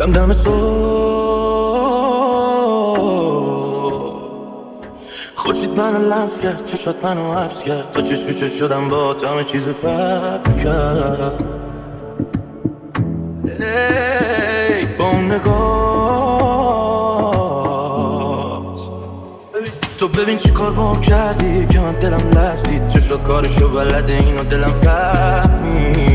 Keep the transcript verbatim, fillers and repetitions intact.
دم دم صبح خورشید منو لمس کرد، چشات منو حبس کرد، تا چشم چش شدم با تو همه چیز فرق کرد. ای با اون نگات تو ببین چی کار با کردی که من دلم لرزید. چشات کارشو بلده اینو دلم فهمید.